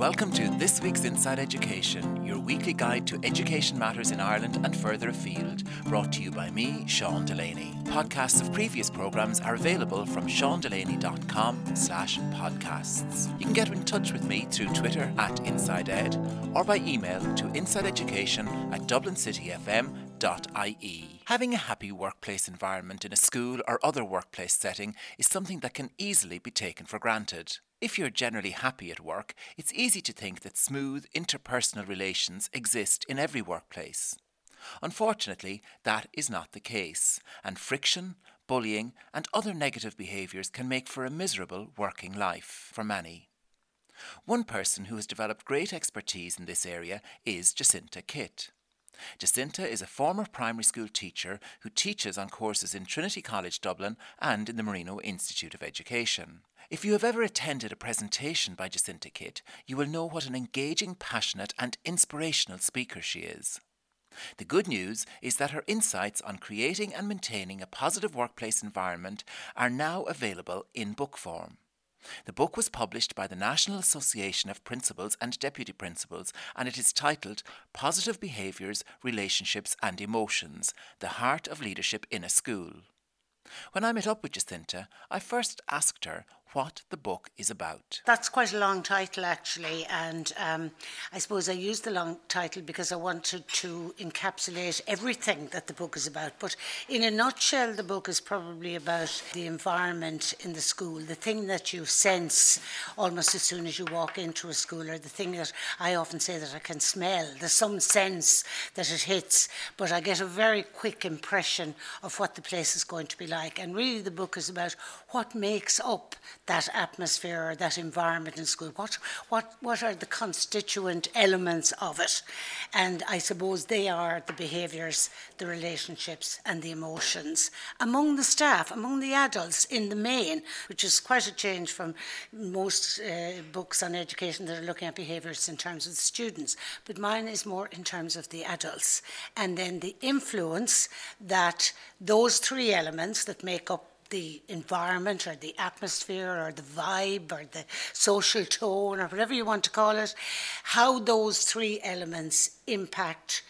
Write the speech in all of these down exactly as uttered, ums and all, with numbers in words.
welcome to this week's Inside Education, your weekly guide to education matters in Ireland and further afield, brought to you by me, Sean Delaney. Podcasts of previous programmes are available from seandelaney.com slash podcasts. You can get in touch with me through Twitter at InsideEd or by email to insideeducation at dublincityfm dot I E. Having a happy workplace environment in a school or other workplace setting is something that can easily be taken for granted. If you're generally happy at work, it's easy to think that smooth interpersonal relations exist in every workplace. Unfortunately, that is not the case, and friction, bullying, and other negative behaviours can make for a miserable working life for many. One person who has developed great expertise in this area is Jacinta Kitt. Jacinta is a former primary school teacher who teaches on courses in Trinity College Dublin and in the Marino Institute of Education. If you have ever attended a presentation by Jacinta Kitt, you will know what an engaging, passionate and inspirational speaker she is. The good news is that her insights on creating and maintaining a positive workplace environment are now available in book form. The book was published by the National Association of Principals and Deputy Principals, and it is titled Positive Behaviours, Relationships and Emotions, The Heart of Leadership in a School. When I met up with Jacinta, I first asked her what the book is about. That's quite a long title, actually, and um, I suppose I used the long title because I wanted to encapsulate everything that the book is about. But in a nutshell, the book is probably about the environment in the school, the thing that you sense almost as soon as you walk into a school, or the thing that I often say that I can smell. There's some sense that it hits, but I get a very quick impression of what the place is going to be like. And really the book is about what makes up that atmosphere or that environment in school. What, what, what are the constituent elements of it? And I suppose they are the behaviours, the relationships and the emotions among the staff, among the adults in the main, which is quite a change from most uh, books on education that are looking at behaviours in terms of the students. But mine is more in terms of the adults. And then the influence that those three elements that make up the environment or the atmosphere or the vibe or the social tone or whatever you want to call it, how those three elements impact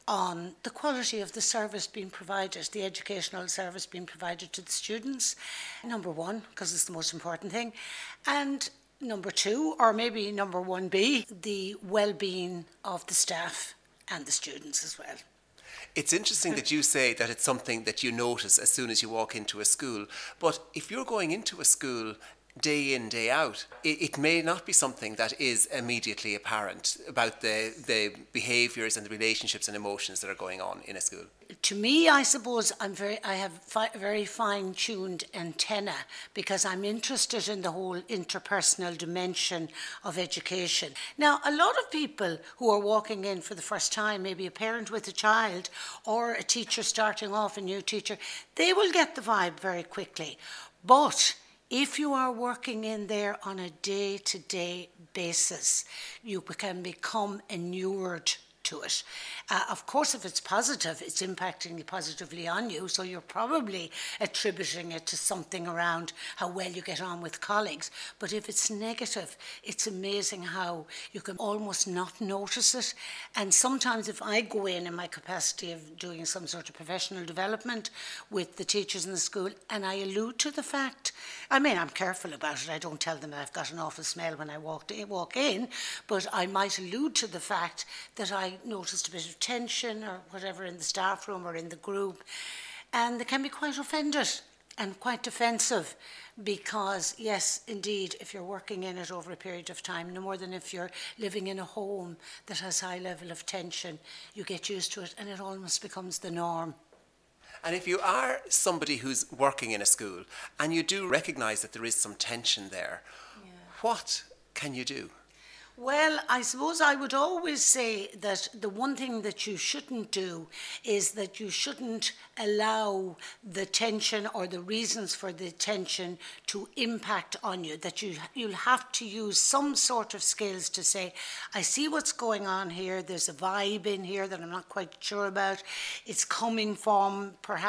on the quality of the service being provided, the educational service being provided to the students, number one, because it's the most important thing, and number two, or maybe number one B, the well-being of the staff and the students as well. It's interesting that you say that it's something that you notice as soon as you walk into a school. But if you're going into a school day in, day out, it, it may not be something that is immediately apparent about the, the behaviours and the relationships and emotions that are going on in a school. To me, I suppose I'm very, I have fi- very fine-tuned antenna because I'm interested in the whole interpersonal dimension of education. Now, a lot of people who are walking in for the first time, maybe a parent with a child or a teacher starting off, a new teacher, they will get the vibe very quickly. But if you are working in there on a day-to-day basis, you can become inured to it. Uh, of course, if it's positive, it's impacting positively on you, so you're probably attributing it to something around how well you get on with colleagues. But if it's negative, it's amazing how you can almost not notice it. And sometimes if I go in in my capacity of doing some sort of professional development with the teachers in the school, and I allude to the fact, I mean, I'm careful about it. I don't tell them I've got an awful smell when I walked in, walk in, but I might allude to the fact that I noticed a bit of tension or whatever in the staff room or in the group, and they can be quite offended and quite defensive because, yes, indeed, if you're working in it over a period of time, no more than if you're living in a home that has high level of tension, you get used to it and it almost becomes the norm. And if you are somebody who's working in a school and you do recognise that there is some tension there, yeah. What can you do? Well, I suppose I would always say that the one thing that you shouldn't do is that you shouldn't allow the tension or the reasons for the tension to impact on you, that you, you'll have to use some sort of skills to say, I see what's going on here, there's a vibe in here that I'm not quite sure about, it's coming from perhaps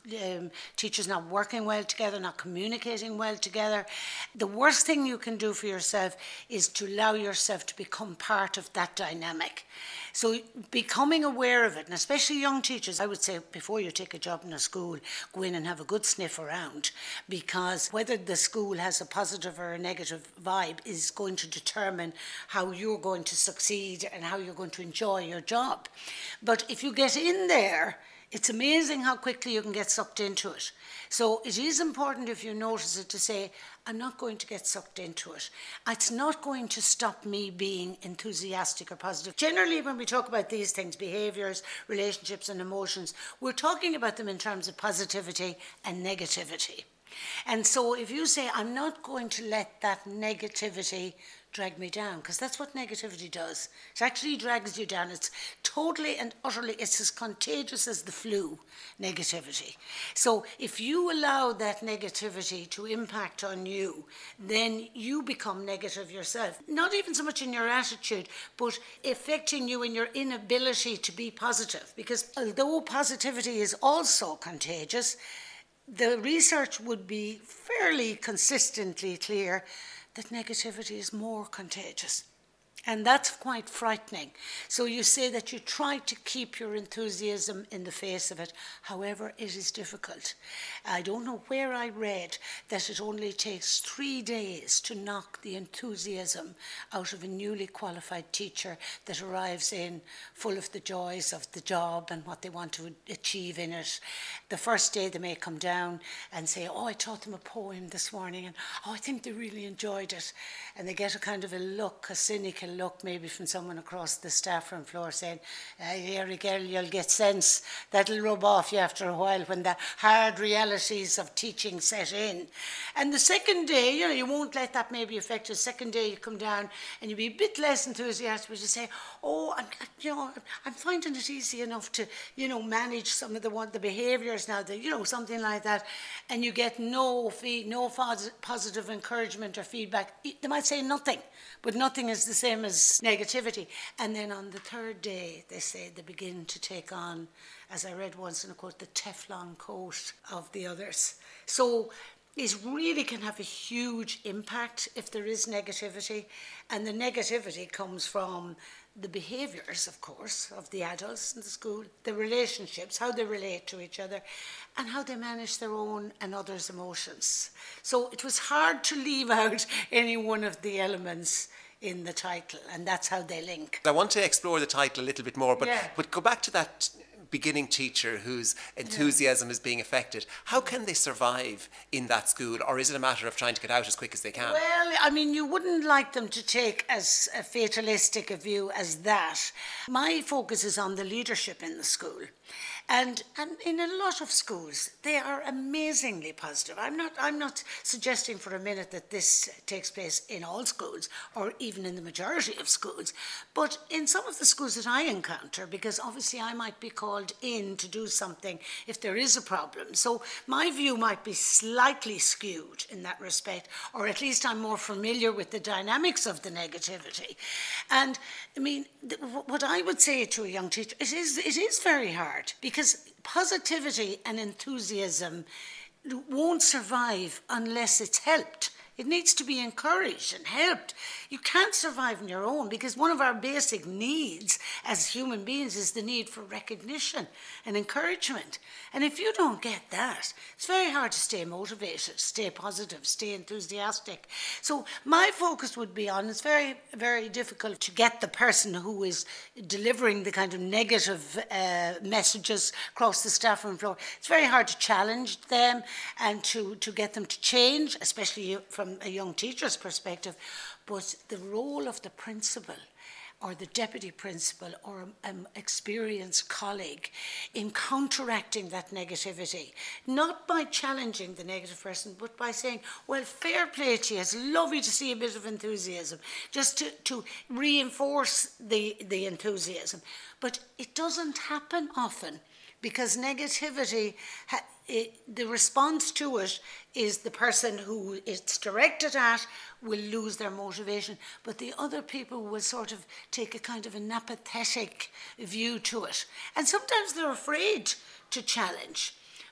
um, teachers not working well together, not communicating well together. The worst thing you can do for yourself is to allow yourself to become part of that dynamic. So becoming aware of it, and especially young teachers, I would say before you take a job in a school, go in and have a good sniff around, because whether the school has a positive or a negative vibe is going to determine how you're going to succeed and how you're going to enjoy your job. But if you get in there, it's amazing how quickly you can get sucked into it. So it is important, if you notice it, to say, I'm not going to get sucked into it. It's not going to stop me being enthusiastic or positive. Generally, when we talk about these things, behaviours, relationships and emotions, we're talking about them in terms of positivity and negativity. And so if you say, I'm not going to let that negativity drag me down, because that's what negativity does. It actually drags you down. It's totally and utterly, it's as contagious as the flu, negativity. So if you allow that negativity to impact on you, then you become negative yourself. Not even so much in your attitude, but affecting you in your inability to be positive. Because although positivity is also contagious, the research would be fairly consistently clear that negativity is more contagious. And that's quite frightening. So you say that you try to keep your enthusiasm in the face of it. However, it is difficult. I don't know where I read that it only takes three days to knock the enthusiasm out of a newly qualified teacher that arrives in full of the joys of the job and what they want to achieve in it. The first day they may come down and say, oh, I taught them a poem this morning, and oh, I think they really enjoyed it. And they get a kind of a look, a cynical look maybe from someone across the staff room floor saying, ah, Harry girl, you'll get sense. That'll rub off you after a while when the hard realities of teaching set in. And the second day, you know, you won't let that maybe affect you. The second day you come down and you'll be a bit less enthusiastic, but you say, oh, I'm, you know, I'm finding it easy enough to, you know, manage some of the one, the behaviours now, that, you know, something like that. And you get no fee, no positive encouragement or feedback. They might say nothing, but nothing is the same as negativity. And then on the third day, they say they begin to take on, as I read once in a quote, the Teflon coat of the others. So it really can have a huge impact if there is negativity. And the negativity comes from the behaviours, of course, of the adults in the school, the relationships, how they relate to each other, and how they manage their own and others' emotions. So it was hard to leave out any one of the elements in the title, and that's how they link. I want to explore the title a little bit more, but, yeah. but go back to that beginning teacher whose enthusiasm yeah. is being affected. How can they survive in that school, or is it a matter of trying to get out as quick as they can? Well, I mean, you wouldn't like them to take as a fatalistic a view as that. My focus is on the leadership in the school. And, and in a lot of schools, they are amazingly positive. I'm not, I'm not suggesting for a minute that this takes place in all schools or even in the majority of schools. But in some of the schools that I encounter, because obviously I might be called in to do something if there is a problem. So my view might be slightly skewed in that respect, or at least I'm more familiar with the dynamics of the negativity. And I mean, th- what I would say to a young teacher, it is, it is very hard, because positivity and enthusiasm won't survive unless it's helped. It needs to be encouraged and helped. You can't survive on your own, because one of our basic needs as human beings is the need for recognition and encouragement. And if you don't get that, it's very hard to stay motivated, stay positive, stay enthusiastic. So my focus would be on, it's very, very difficult to get the person who is delivering the kind of negative uh, messages across the staff room floor. It's very hard to challenge them and to, to get them to change, especially from a young teacher's perspective. But the role of the principal or the deputy principal or an experienced colleague in counteracting that negativity, not by challenging the negative person, but by saying, well, fair play to you, it's lovely to see a bit of enthusiasm, just to, to reinforce the, the enthusiasm. But it doesn't happen often, because negativity, ha- it, the response to it is the person who it's directed at will lose their motivation, but the other people will sort of take a kind of an apathetic view to it. And sometimes they're afraid to challenge.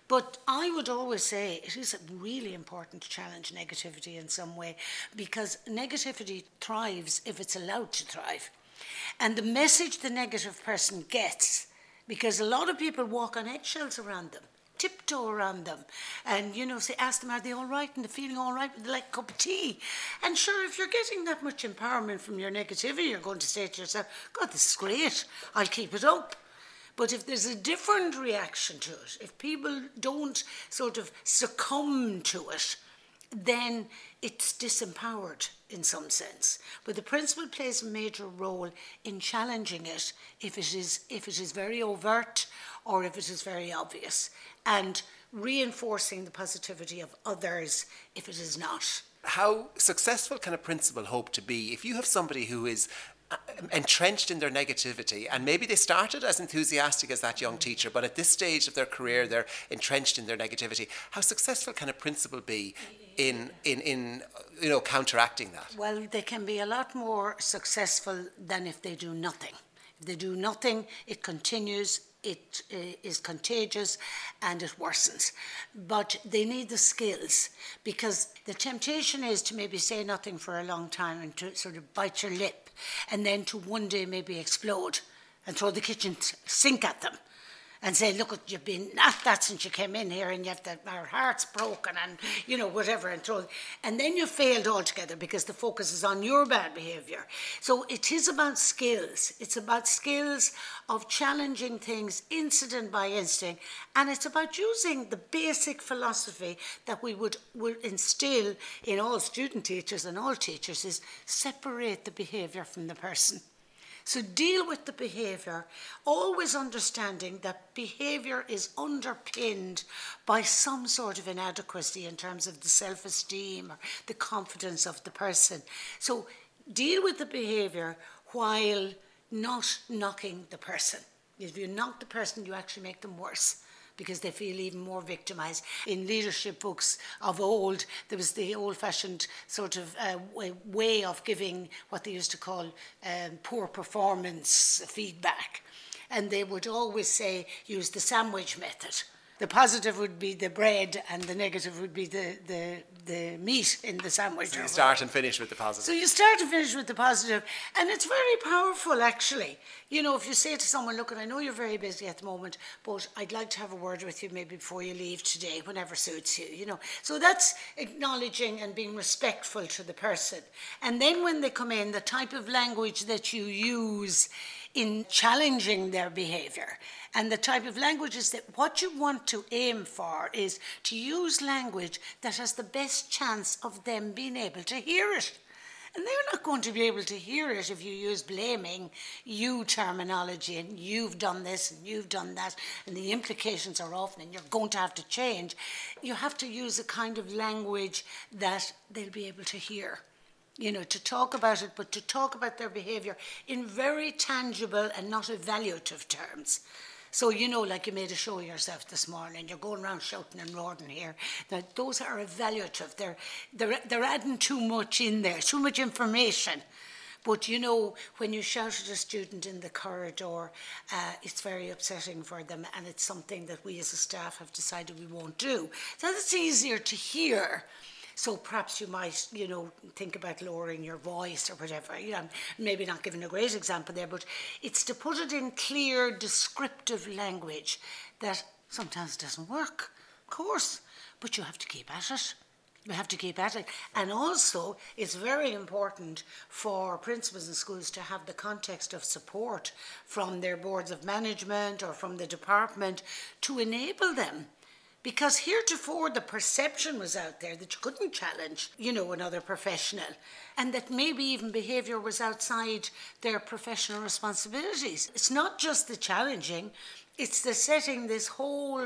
But I would always say it is really important to challenge negativity in some way, because negativity thrives if it's allowed to thrive. And the message the negative person gets, because a lot of people walk on eggshells around them, tiptoe around them, and, you know, say, ask them, are they all right, and they're feeling all right, would they like a cup of tea? And sure, if you're getting that much empowerment from your negativity, you're going to say to yourself, God, this is great, I'll keep it up. But if there's a different reaction to it, if people don't sort of succumb to it, then it's disempowered in some sense. But the principal plays a major role in challenging it if it is if it is very overt or if it is very obvious, and reinforcing the positivity of others if it is not. How successful can a principal hope to be if you have somebody who is entrenched in their negativity, and maybe they started as enthusiastic as that young teacher, but at this stage of their career they're entrenched in their negativity? How successful can a principal be in in in you know counteracting that? Well, they can be a lot more successful than if they do nothing. If they do nothing, it continues, it uh, is contagious, and it worsens. But they need the skills, because the temptation is to maybe say nothing for a long time and to sort of bite your lip, and then to one day maybe explode and throw the kitchen sink at them and say, look, you've been at that since you came in here, and you have that, our heart's broken, and, you know, whatever, and throw, and then you failed altogether because the focus is on your bad behaviour. So it is about skills. It's about skills of challenging things incident by incident, and it's about using the basic philosophy that we would, would instill in all student teachers and all teachers, is separate the behaviour from the person. So deal with the behaviour, always understanding that behaviour is underpinned by some sort of inadequacy in terms of the self-esteem or the confidence of the person. So deal with the behaviour while not knocking the person. If you knock the person, you actually make them worse, because they feel even more victimised. In leadership books of old, there was the old-fashioned sort of uh, way of giving what they used to call um, poor performance feedback. And they would always say, use the sandwich method. The positive would be the bread, and the negative would be the, the, the meat in the sandwich. So you start and finish with the positive. So you start and finish with the positive, and it's very powerful, actually. You know, if you say to someone, look, and I know you're very busy at the moment, but I'd like to have a word with you maybe before you leave today, whenever suits you, you know. So that's acknowledging and being respectful to the person. And then when they come in, the type of language that you use in challenging their behaviour, and the type of language is that what you want to aim for is to use language that has the best chance of them being able to hear it. And they're not going to be able to hear it if you use blaming you terminology, and you've done this and you've done that, and the implications are often, and you're going to have to change. You have to use a kind of language that they'll be able to hear. You know, to talk about it, but to talk about their behaviour in very tangible and not evaluative terms. So, you know, like you made a show of yourself this morning, you're going around shouting and roaring here. Now, those are evaluative. They're, they're, they're adding too much in there, too much information. But, you know, when you shout at a student in the corridor, uh, it's very upsetting for them, and it's something that we as a staff have decided we won't do. So that's easier to hear. So perhaps you might, you know, think about lowering your voice or whatever. You know, maybe not giving a great example there, but it's to put it in clear, descriptive language that sometimes doesn't work, of course, but you have to keep at it. You have to keep at it. And also, it's very important for principals in schools to have the context of support from their boards of management or from the department to enable them. Because heretofore the perception was out there that you couldn't challenge, you know, another professional, and that maybe even behaviour was outside their professional responsibilities. It's not just the challenging, it's the setting this whole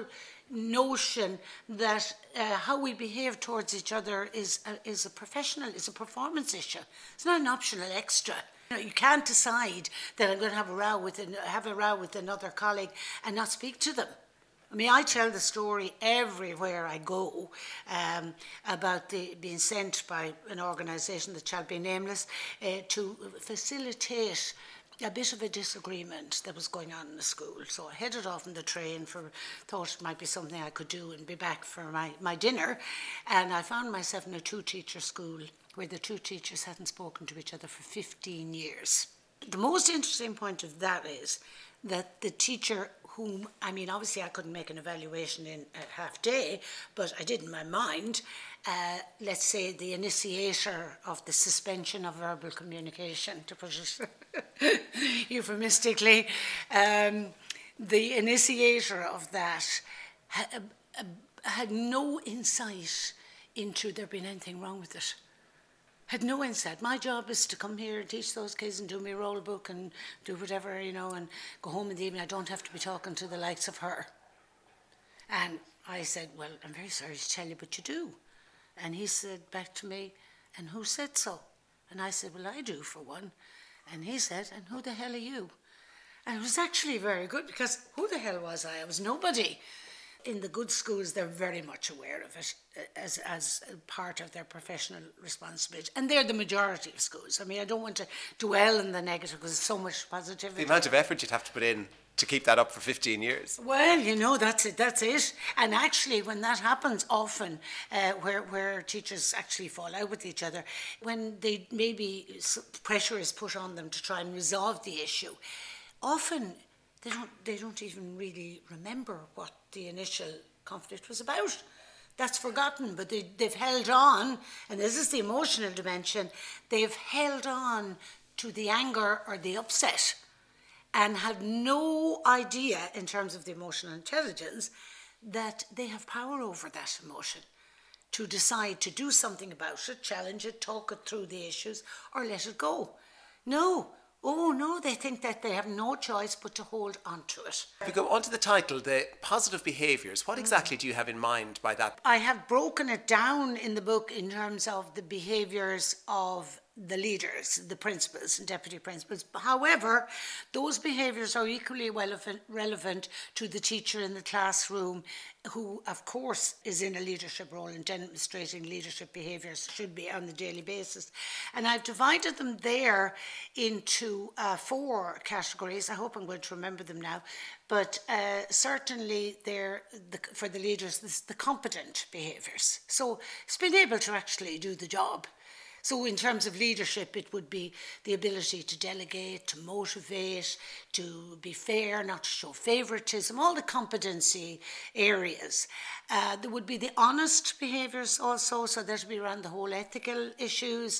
notion that uh, how we behave towards each other is a, is a professional, is a performance issue. It's not an optional extra. You know, you can't decide that I'm going to have a row with an, have a row with another colleague and not speak to them. I mean, I tell the story everywhere I go um, about the, being sent by an organisation that shall be nameless uh, to facilitate a bit of a disagreement that was going on in the school. So I headed off on the train for, thought it might be something I could do and be back for my, my dinner. And I found myself in a two-teacher school where the two teachers hadn't spoken to each other for fifteen years. The most interesting point of that is that the teacher whom, I mean, obviously I couldn't make an evaluation in a half day, but I did in my mind, uh, let's say the initiator of the suspension of verbal communication, to put it euphemistically, um, the initiator of that had, uh, had no insight into there being anything wrong with it. Had no insight. My job is to come here and teach those kids and do my roll book and do whatever, you know, and go home in the evening. I don't have to be talking to the likes of her. And I said, well, I'm very sorry to tell you, but you do. And he said back to me, and who said so? And I said, well, I do for one. And he said, and who the hell are you? And it was actually very good, because who the hell was I? I was nobody. In the good schools, they're very much aware of it as as part of their professional responsibility. And they're the majority of schools. I mean, I don't want to dwell on the negative because there's so much positivity. The amount of effort you'd have to put in to keep that up for fifteen years. Well, you know, that's it, that's it. And actually, when that happens often, uh, where, where teachers actually fall out with each other, when they maybe pressure is put on them to try and resolve the issue, often they don't, they don't even really remember what the initial conflict was about. That's forgotten, but they, they've held on, and this is the emotional dimension, they've held on to the anger or the upset and had no idea in terms of the emotional intelligence that they have power over that emotion to decide to do something about it, challenge it, talk it through the issues, or let it go. No. Oh, no, they think that they have no choice but to hold on to it. If we go on to the title, the positive behaviours, what exactly do you have in mind by that? I have broken it down in the book in terms of the behaviours of the leaders, the principals and deputy principals. However, those behaviours are equally relevant, relevant to the teacher in the classroom, who, of course, is in a leadership role and demonstrating leadership behaviours should be on the daily basis. And I've divided them there into uh, four categories. I hope I'm going to remember them now. But uh, certainly they're, the, for the leaders, this, the competent behaviours. So it's being able to actually do the job. So in terms of leadership, it would be the ability to delegate, to motivate, to be fair, not to show favouritism, all the competency areas. Uh, there would be the honest behaviours also, so that would be around the whole ethical issues.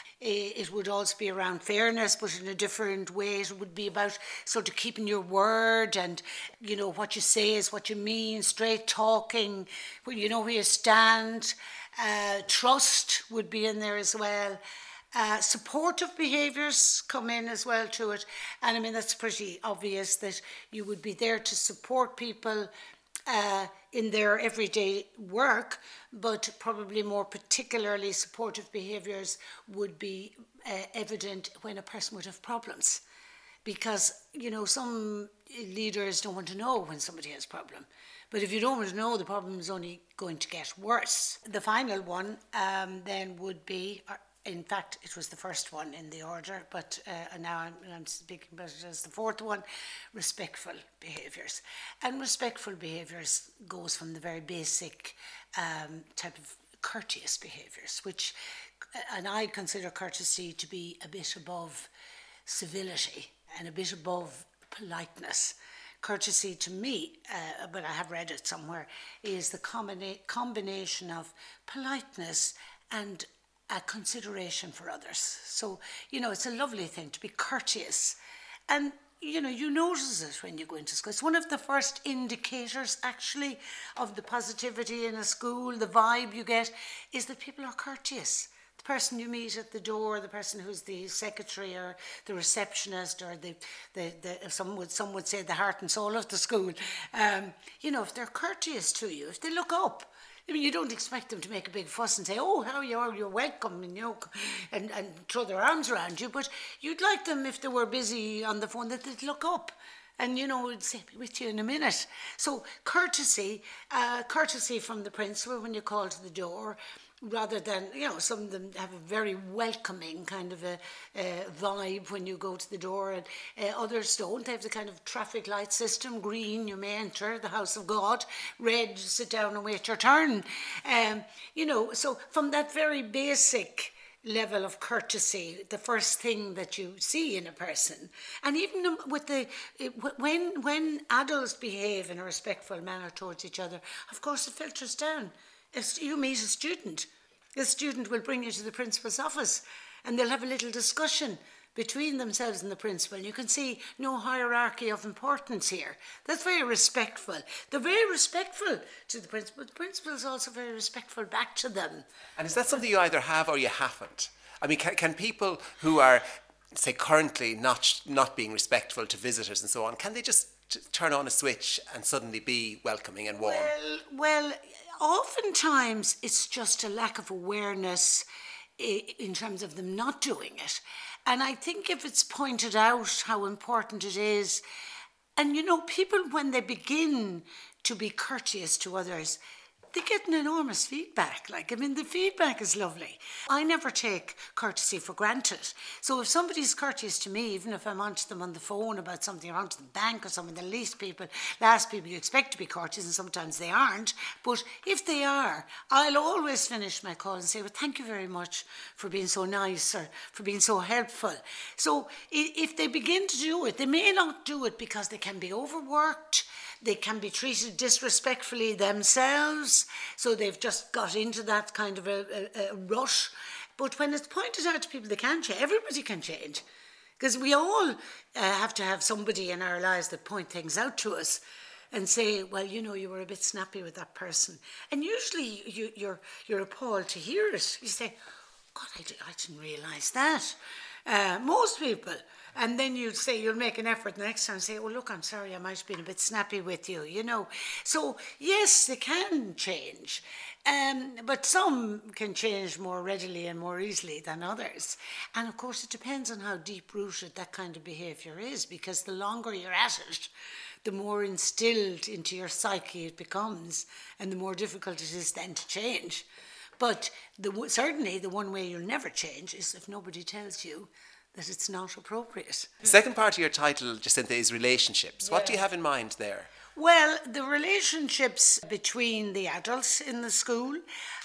It would also be around fairness, but in a different way. It would be about sort of keeping your word and, you know, what you say is what you mean, straight talking, you know where you stand. Uh, trust would be in there as well. Uh, supportive behaviours come in as well to it. And I mean, that's pretty obvious that you would be there to support people uh, in their everyday work, but probably more particularly supportive behaviours would be uh, evident when a person would have problems. Because, you know, some leaders don't want to know when somebody has a problem. But if you don't want to know, the problem is only going to get worse. The final one um, then would be, in fact, it was the first one in the order, but uh, now I'm, I'm speaking about it as the fourth one, respectful behaviours. And respectful behaviours goes from the very basic um, type of courteous behaviours, which, and I consider courtesy to be a bit above civility and a bit above politeness. Courtesy to me, uh, but I have read it somewhere, is the combina- combination of politeness and a consideration for others. So, you know, it's a lovely thing to be courteous. And, you know, you notice it when you go into school. It's one of the first indicators, actually, of the positivity in a school, the vibe you get, is that people are courteous. The person you meet at the door, the person who's the secretary or the receptionist or the, the, the some would some would say the heart and soul of the school, um, you know, if they're courteous to you, if they look up, I mean, you don't expect them to make a big fuss and say, oh, how are you, are you're welcome, and, you know, and, and throw their arms around you, but you'd like them, if they were busy on the phone, that they'd look up. And, you know, would say, be with you in a minute. So courtesy, uh, courtesy from the principal when you call to the door, rather than, you know, some of them have a very welcoming kind of a, a vibe when you go to the door, and uh, others don't. They have the kind of traffic light system: green, you may enter the house of God; red, sit down and wait your turn. Um, you know, so from that very basic level of courtesy, the first thing that you see in a person, and even with the when when adults behave in a respectful manner towards each other, of course it filters down. If you meet a student, the student will bring you to the principal's office, and they'll have a little discussion between themselves and the principal. You can see no hierarchy of importance here. That's very respectful. They're very respectful to the principal. The principal is also very respectful back to them. And is that something you either have or you haven't? I mean, can, can people who are, say, currently not not being respectful to visitors and so on, can they just t- turn on a switch and suddenly be welcoming and warm? Well, well, oftentimes it's just a lack of awareness in terms of them not doing it. And I think if it's pointed out how important it is, and you know, people when they begin to be courteous to others, they get an enormous feedback. Like, I mean, the feedback is lovely. I never take courtesy for granted. So if somebody's courteous to me, even if I'm on to them on the phone about something, or on to the bank or something, the least people, last people you expect to be courteous, and sometimes they aren't. But if they are, I'll always finish my call and say, well, thank you very much for being so nice, or for being so helpful. So if they begin to do it, they may not do it because they can be overworked, they can be treated disrespectfully themselves, so they've just got into that kind of a, a, a rush. But when it's pointed out to people, they can change. Everybody can change. Because we all uh, have to have somebody in our lives that point things out to us and say, well, you know, you were a bit snappy with that person. And usually you, you're, you're appalled to hear it. You say, God, I, did, I didn't realise that. Uh, most people. And then you'll say, you'll make an effort the next time and say, oh, look, I'm sorry, I might have been a bit snappy with you, you know. So, yes, they can change. Um, but some can change more readily and more easily than others. And, of course, it depends on how deep-rooted that kind of behaviour is, because the longer you're at it, the more instilled into your psyche it becomes, and the more difficult it is then to change. But the, certainly the one way you'll never change is if nobody tells you that it's not appropriate. The second part of your title, Jacinta, is relationships. Yeah. What do you have in mind there? Well, the relationships between the adults in the school,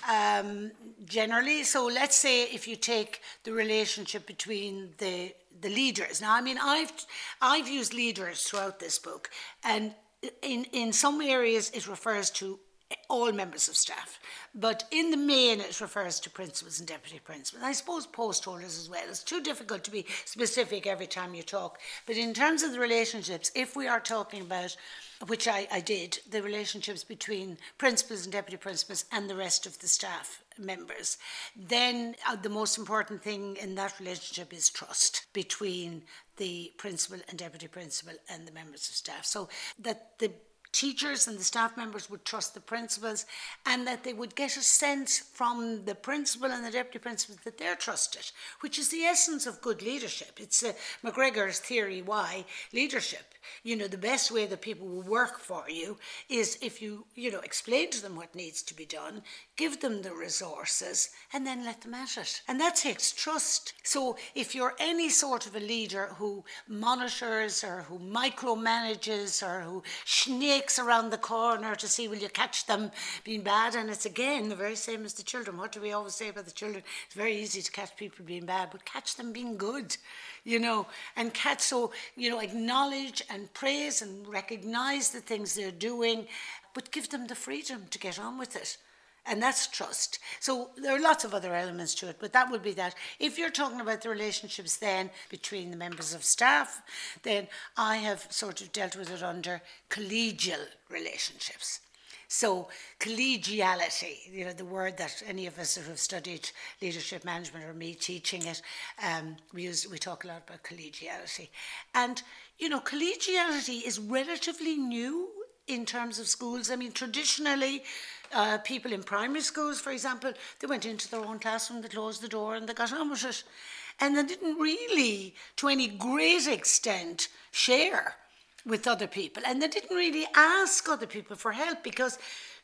um, generally. So let's say if you take the relationship between the the leaders. Now, I mean, I've I've used leaders throughout this book, and in in some areas it refers to all members of staff, but in the main it refers to principals and deputy principals. I suppose post holders as well. It's too difficult to be specific every time you talk, but in terms of the relationships, if we are talking about, which I, I did, the relationships between principals and deputy principals and the rest of the staff members, then uh, the most important thing in that relationship is trust between the principal and deputy principal and the members of staff, so that the teachers and the staff members would trust the principals, and that they would get a sense from the principal and the deputy principals that they're trusted, which is the essence of good leadership. It's uh, McGregor's theory why leadership, you know, the best way that people will work for you is if you, you know, explain to them what needs to be done, give them the resources, and then let them at it. And that takes trust. So if you're any sort of a leader who monitors or who micromanages or who snakes around the corner to see will you catch them being bad, and it's again the very same as the children. What do we always say about the children? It's very easy to catch people being bad, but catch them being good, you know, and catch, so, you know, acknowledge and praise and recognise the things they're doing, but give them the freedom to get on with it. And that's trust. So there are lots of other elements to it, but that would be that. If you're talking about the relationships then between the members of staff, then I have sort of dealt with it under collegial relationships. So collegiality, you know, the word that any of us who have studied leadership management, or me teaching it, um, we use, we talk a lot about collegiality. And, you know, collegiality is relatively new in terms of schools. I mean, traditionally, uh, people in primary schools, for example, they went into their own classroom, they closed the door and they got on with it. And they didn't really, to any great extent, share with other people. And they didn't really ask other people for help, because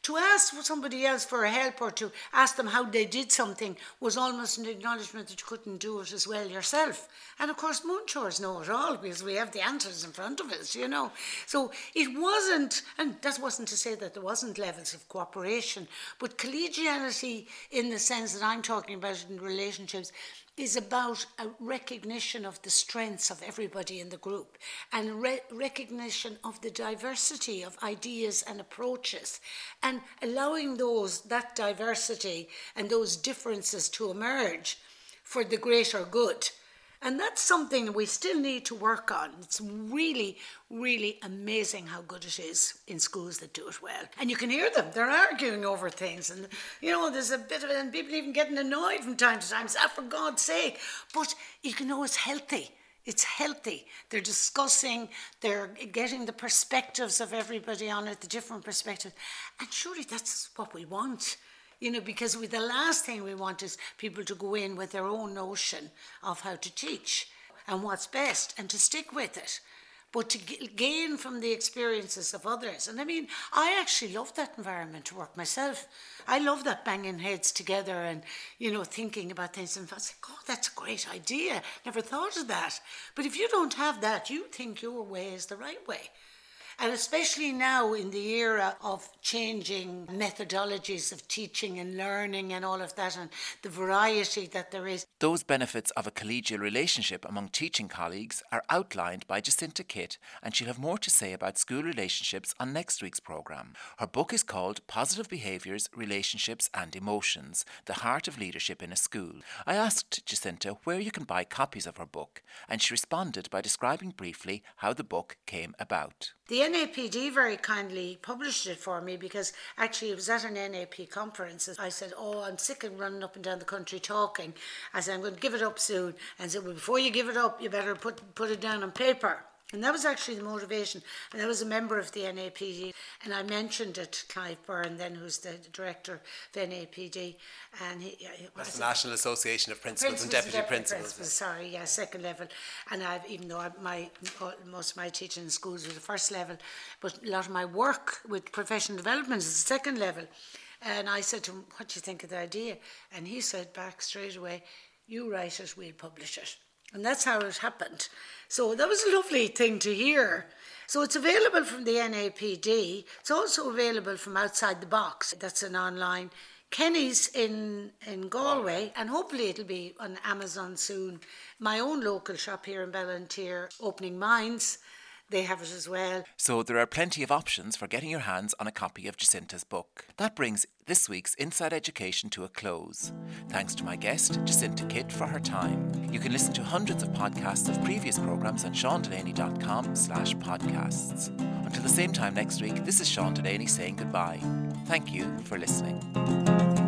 To ask somebody else for help or to ask them how they did something was almost an acknowledgement that you couldn't do it as well yourself. And of course, Moonshores know it all because we have the answers in front of us, you know. So it wasn't, and that wasn't to say that there wasn't levels of cooperation, but collegiality in the sense that I'm talking about in relationships is about a recognition of the strengths of everybody in the group and re- recognition of the diversity of ideas and approaches and allowing those that diversity and those differences to emerge for the greater good. And that's something we still need to work on. It's really, really amazing how good it is in schools that do it well. And you can hear them. They're arguing over things. And, you know, there's a bit of it, and people even getting annoyed from time to time. Ah, for God's sake. But you can know it's healthy. It's healthy. They're discussing, they're getting the perspectives of everybody on it, the different perspectives. And surely that's what we want. You know, because we, the last thing we want is people to go in with their own notion of how to teach and what's best and to stick with it, but to g- gain from the experiences of others. And I mean, I actually love that environment to work myself. I love that banging heads together and, you know, thinking about things. And I was like, oh, that's a great idea. Never thought of that. But if you don't have that, you think your way is the right way. And especially now in the era of changing methodologies of teaching and learning and all of that and the variety that there is. Those benefits of a collegial relationship among teaching colleagues are outlined by Jacinta Kitt, and she'll have more to say about school relationships on next week's programme. Her book is called Positive Behaviours, Relationships and Emotions, The Heart of Leadership in a School. I asked Jacinta where you can buy copies of her book, and she responded by describing briefly how the book came about. The N A P D very kindly published it for me because actually it was at an N A P conference. I said, oh, I'm sick of running up and down the country talking. I said, I'm going to give it up soon. And said, well, before you give it up, you better put put it down on paper. And that was actually the motivation. And I was a member of the N A P D. And I mentioned it to Clive Byrne, then who's the director of N A P D. And he, That's the National Association of Principals, Principals and Deputy, and Deputy Principals. Principals. Sorry, yeah, second level. And I've, even though I, my most of my teaching in schools was the first level, but a lot of my work with professional development is the second level. And I said to him, what do you think of the idea? And he said back straight away, you write it, we'll publish it. And that's how it happened. So that was a lovely thing to hear. So it's available from the N A P D. It's also available from Outside the Box. That's an online. Kenny's in, in Galway, and hopefully it'll be on Amazon soon. My own local shop here in Ballantyre, Opening Minds, they have it as well. So there are plenty of options for getting your hands on a copy of Jacinta's book. That brings this week's Inside Education to a close. Thanks to my guest, Jacinta Kitt, for her time. You can listen to hundreds of podcasts of previous programmes on seandelaney.com slash podcasts. Until the same time next week, this is Sean Delaney saying goodbye. Thank you for listening.